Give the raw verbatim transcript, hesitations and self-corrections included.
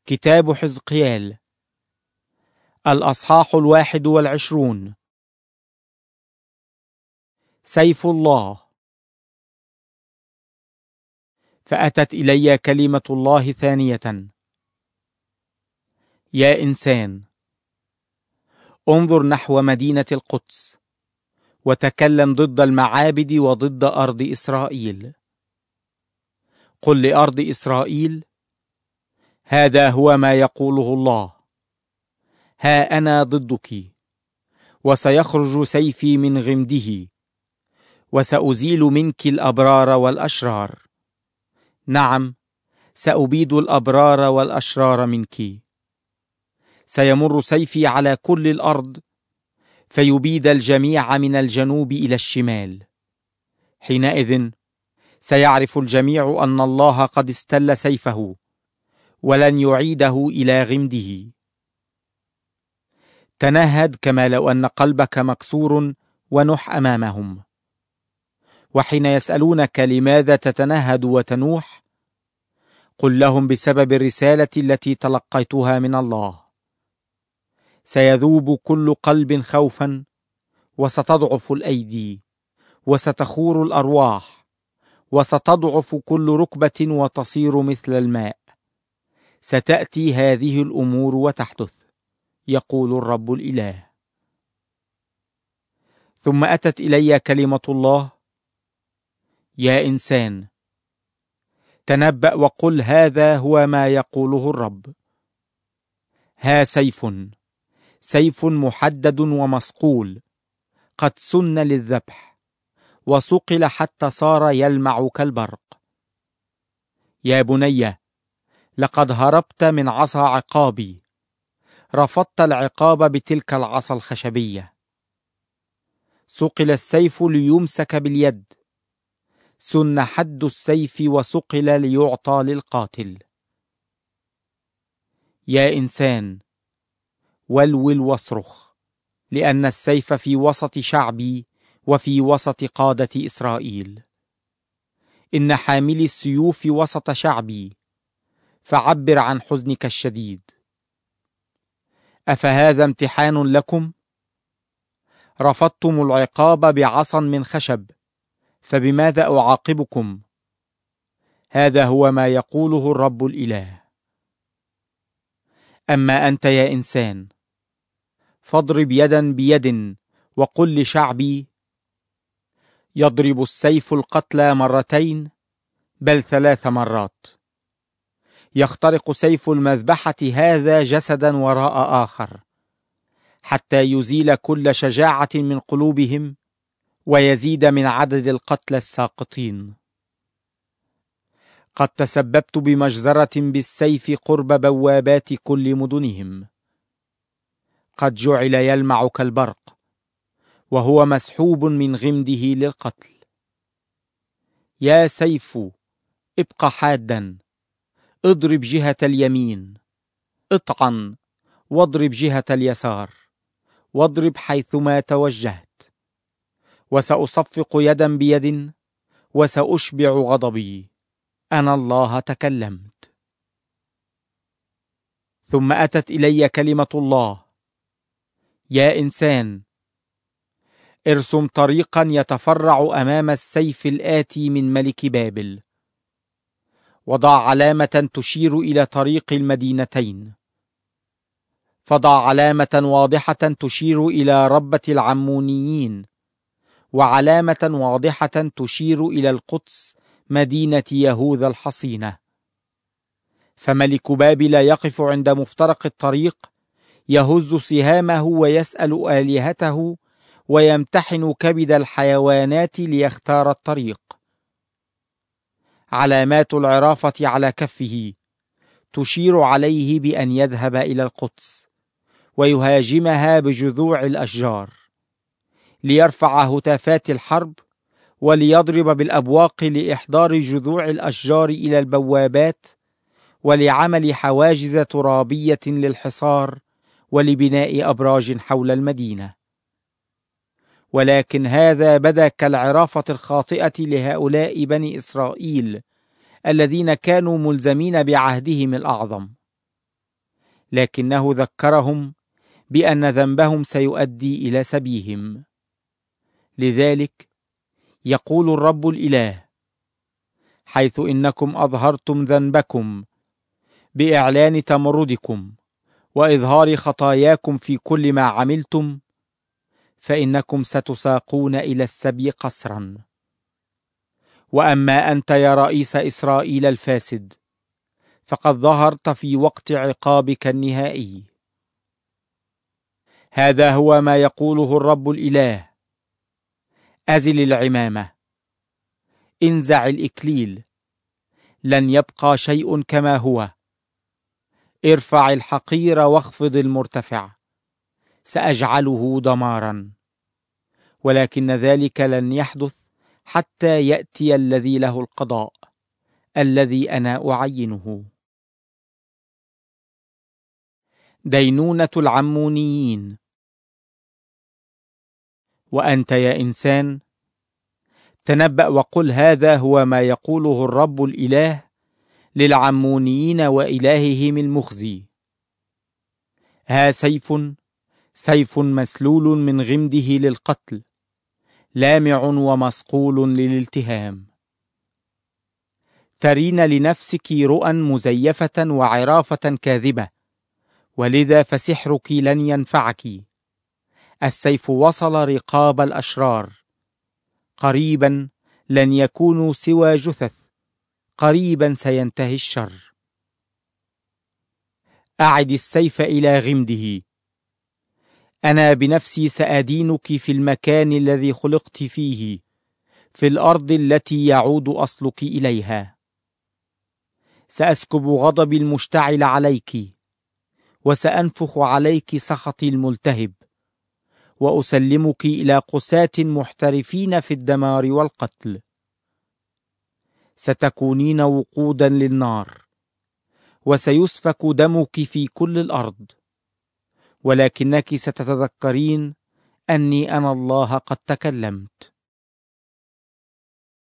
كتاب حزقيال الأصحاح الواحد والعشرون. سيف الله. فأتت إلي كلمة الله ثانية: يا إنسان، انظر نحو مدينة القدس، وتكلم ضد المعابد وضد أرض إسرائيل. قل لأرض إسرائيل: هذا هو ما يقوله الله: ها أنا ضدك، وسيخرج سيفي من غمده، وسأزيل منك الأبرار والأشرار. نعم، سأبيد الأبرار والأشرار منك. سيمر سيفي على كل الأرض، فيبيد الجميع من الجنوب إلى الشمال. حينئذ سيعرف الجميع أن الله قد استل سيفه، ولن يعيده إلى غمده. تنهد كما لو أن قلبك مكسور ونح أمامهم. وحين يسألونك لماذا تتنهد وتنوح، قل لهم: بسبب الرسالة التي تلقيتها من الله. سيذوب كل قلب خوفا، وستضعف الأيدي، وستخور الأرواح، وستضعف كل ركبة وتصير مثل الماء. ستأتي هذه الأمور وتحدث، يقول الرب الإله. ثم أتت إلي كلمة الله: يا إنسان، تنبأ وقل: هذا هو ما يقوله الرب: ها سيف، سيف محدد ومصقول، قد سن للذبح، وصقل حتى صار يلمع كالبرق. يا بني، لقد هربت من عصا عقابي، رفضت العقاب بتلك العصا الخشبية. صقل السيف ليمسك باليد، سن حد السيف وصقل ليعطى للقاتل. يا إنسان، ولول واصرخ، لأن السيف في وسط شعبي وفي وسط قادة إسرائيل. إن حاملي السيوف وسط شعبي، فعبر عن حزنك الشديد. أفهذا امتحان لكم؟ رفضتم العقاب بعصا من خشب، فبماذا أعاقبكم؟ هذا هو ما يقوله الرب الإله. أما أنت يا إنسان، فاضرب يدا بيد، وقل لشعبي: يضرب السيف القتلى مرتين، بل ثلاث مرات. يخترق سيف المذبحة هذا جسدا وراء آخر، حتى يزيل كل شجاعة من قلوبهم، ويزيد من عدد القتلى الساقطين. قد تسببت بمجزرة بالسيف قرب بوابات كل مدنهم. قد جعل يلمع كالبرق، وهو مسحوب من غمده للقتل. يا سيف، ابق حادا، اضرب جهة اليمين، اطعن واضرب جهة اليسار، واضرب حيثما توجهت. وسأصفق يدا بيد، وسأشبع غضبي. أنا الله تكلمت. ثم أتت إلي كلمة الله: يا إنسان، ارسم طريقا يتفرع أمام السيف الآتي من ملك بابل، وضع علامة تشير إلى طريق المدينتين. فضع علامة واضحة تشير إلى ربة العمونيين، وعلامة واضحة تشير إلى القدس مدينة يهوذا الحصينة. فملك بابل يقف عند مفترق الطريق، يهز سهامه ويسأل آلهته، ويمتحن كبد الحيوانات ليختار الطريق. علامات العرافة على كفه تشير عليه بأن يذهب إلى القدس، ويهاجمها بجذوع الأشجار، ليرفع هتافات الحرب، وليضرب بالأبواق لإحضار جذوع الأشجار إلى البوابات، ولعمل حواجز ترابية للحصار، ولبناء أبراج حول المدينة. ولكن هذا بدا كالعرافة الخاطئة لهؤلاء بني إسرائيل الذين كانوا ملزمين بعهدهم الأعظم. لكنه ذكرهم بأن ذنبهم سيؤدي إلى سبيهم. لذلك يقول الرب الإله: حيث إنكم أظهرتم ذنبكم بإعلان تمردكم وإظهار خطاياكم في كل ما عملتم، فإنكم ستساقون إلى السبي قسرا. وأما أنت يا رئيس إسرائيل الفاسد، فقد ظهرت في وقت عقابك النهائي. هذا هو ما يقوله الرب الإله: أزل العمامة، انزع الإكليل، لن يبقى شيء كما هو. ارفع الحقير واخفض المرتفع، سأجعله دمارا. ولكن ذلك لن يحدث حتى يأتي الذي له القضاء، الذي أنا أعينه. دينونة العمونيين. وأنت يا إنسان، تنبأ وقل: هذا هو ما يقوله الرب الإله للعمونيين وإلههم المخزي: ها سيف، سيف مسلول من غمده للقتل، لامع ومصقول للالتهام. ترين لنفسك رؤى مزيفة وعرافة كاذبة، ولذا فسحرك لن ينفعك. السيف وصل رقاب الأشرار، قريبا لن يكونوا سوى جثث، قريبا سينتهي الشر. أعد السيف إلى غمده، أنا بنفسي سأدينك في المكان الذي خلقت فيه، في الأرض التي يعود أصلك إليها. سأسكب غضبي المشتعل عليك، وسأنفخ عليك سخطي الملتهب، وأسلمك إلى قساة محترفين في الدمار والقتل. ستكونين وقودا للنار، وسيسفك دمك في كل الأرض، ولكنك ستتذكرين أني أنا الله قد تكلمت.